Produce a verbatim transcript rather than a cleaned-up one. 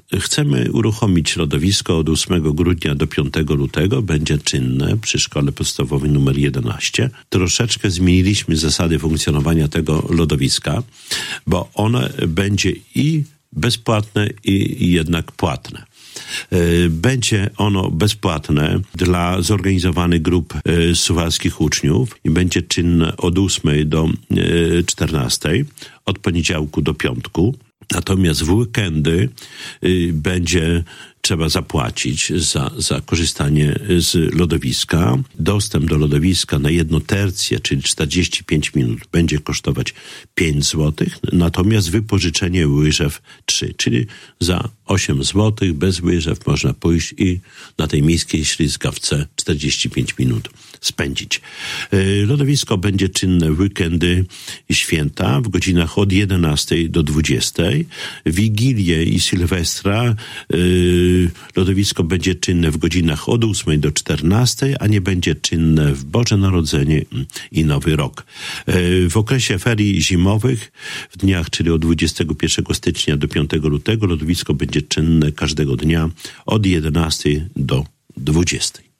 chcemy uruchomić lodowisko od ósmego grudnia do piątego lutego. Będzie czynne przy szkole podstawowej numer jedenaście. Troszeczkę zmieniliśmy zasady funkcjonowania tego lodowiska, bo ono będzie i bezpłatne i jednak płatne. Będzie ono bezpłatne dla zorganizowanych grup suwalskich uczniów i będzie czynne od ósmej do czternastej, od poniedziałku do piątku. Natomiast w weekendy będzie trzeba zapłacić za, za korzystanie z lodowiska. Dostęp do lodowiska na jedną tercję, czyli czterdzieści pięć minut, będzie kosztować pięć złotych, natomiast wypożyczenie łyżew trzy, czyli za osiem złotych bez łyżew można pójść i na tej miejskiej ślizgawce czterdzieści pięć minut spędzić. Lodowisko będzie czynne w weekendy i święta w godzinach od jedenastej do dwudziestej. Wigilię i Sylwestra lodowisko będzie czynne w godzinach od ósmej do czternastej, a nie będzie czynne w Boże Narodzenie i Nowy Rok. W okresie ferii zimowych, w dniach, czyli od dwudziestego pierwszego stycznia do piątego lutego, lodowisko będzie czynne każdego dnia od jedenastej do dwudziestej.